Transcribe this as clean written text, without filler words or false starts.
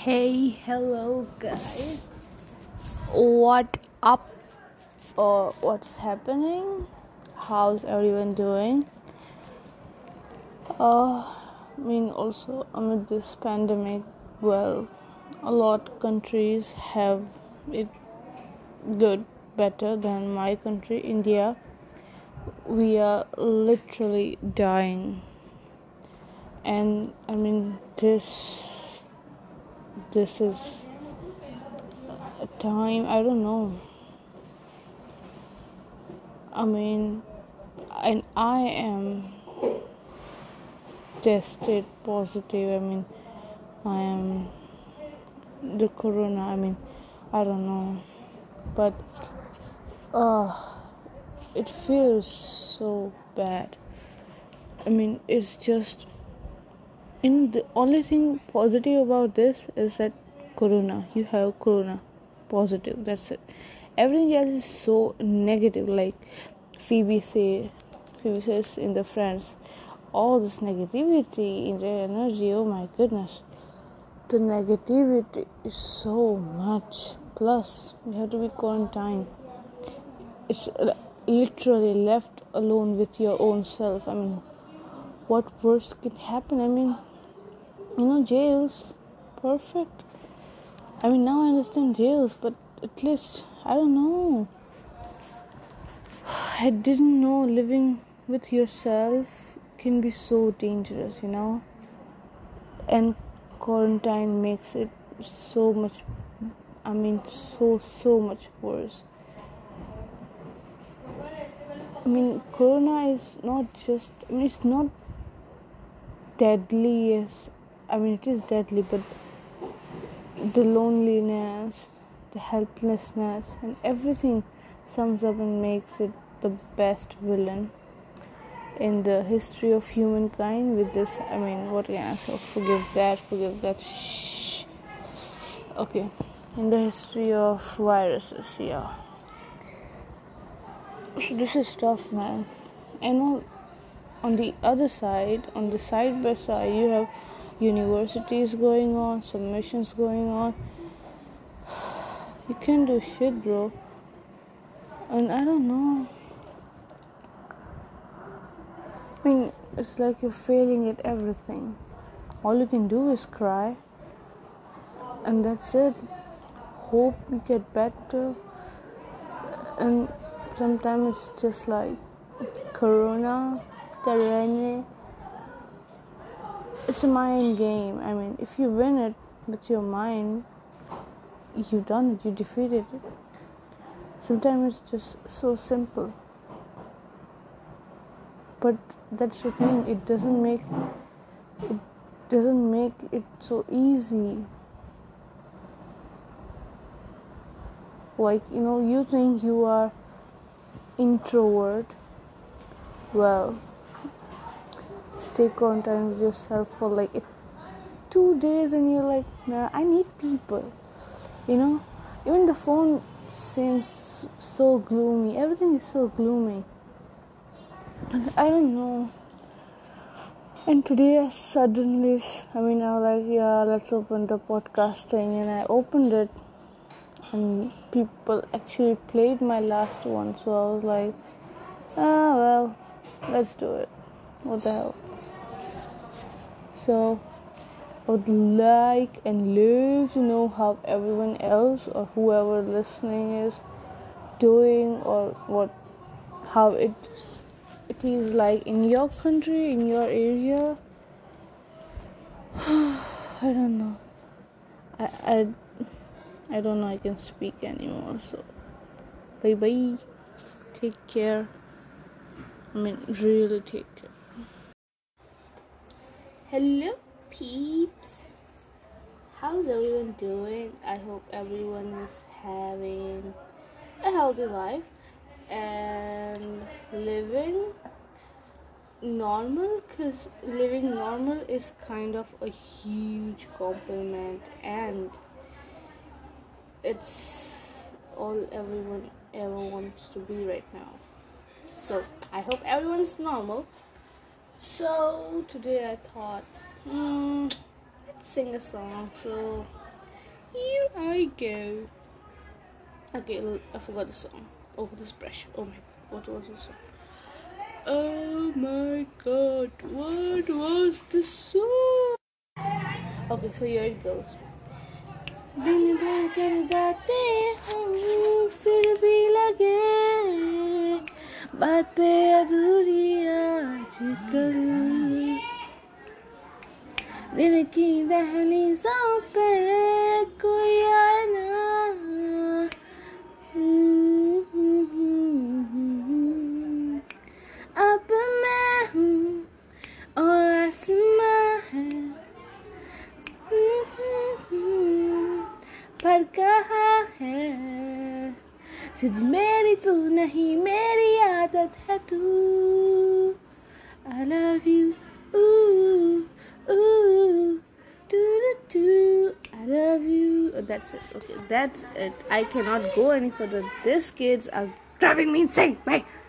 Hey, hello guys. What up? What's happening? How's everyone doing? Also amid this pandemic, well, a lot of countries have it good, better than my country, India. We are literally dying, and this is a time, I don't know. And I am tested positive. I am the corona. I don't know, but it feels so bad. It's just the only thing positive about this is that corona. You have corona positive. That's it. Everything else is so negative. Like Phoebe says in the Friends, all this negativity in their energy. Oh my goodness, the negativity is so much. Plus, you have to be quarantined. It's literally left alone with your own self. What worst can happen? Jails, perfect. Now I understand jails, but at least, I don't know. I didn't know living with yourself can be so dangerous, and quarantine makes it so much, so much worse. Corona is not just, it's not deadly as, it is deadly, but the loneliness, the helplessness, and everything sums up and makes it the best villain in the history of humankind. With this, what can I say? Forgive that. Shh. Okay, in the history of viruses, yeah. So this is tough, man. On the other side, on the side by side, you have universities going on, submissions going on. You can't do shit, bro. And I don't know. It's like you're failing at everything. All you can do is cry, and that's it. Hope you get better. And sometimes it's just like corona. It's a mind game. If you win it with your mind, you done it, you defeated it. Sometimes it's just so simple. But that's the thing, it doesn't make it so easy. Like, you think you are introvert. Well, stay quarantined with yourself for like 2 days and you're like, nah, I need people. Even the phone seems so gloomy. Everything is so gloomy. I don't know. And today I suddenly, I was like, yeah, let's open the podcast thing. And I opened it, and people actually played my last one. So I was like, well, let's do it. What the hell? So I would like and love to know how everyone else or whoever listening is doing, or how it is like in your country, in your area. I don't know. I don't know I can speak anymore. So bye. Take care. Really take care. Hello peeps. How's everyone doing? I hope everyone is having a healthy life and living normal, because living normal is kind of a huge compliment, and it's all everyone ever wants to be right now. So I hope everyone's normal. So today I thought, let's sing a song. So here I go. Okay, I forgot the song. Oh, this brush. Oh my god, what was the song? Oh my god, what was the song? Okay, so here it goes. दिन भर कर बातें हूँ फिर भी लगे बातें अधूरी आजकल दिल की दहलीज़ों पे कोई आए ना अब मैं हूँ और आसमां है पर कहाँ है सिर्फ मेरी तू नहीं मेरी आदत है तू I love you ooh ooh do I love you. Oh, that's it. Okay, that's it. I cannot go any further. These kids are driving me insane. Bye.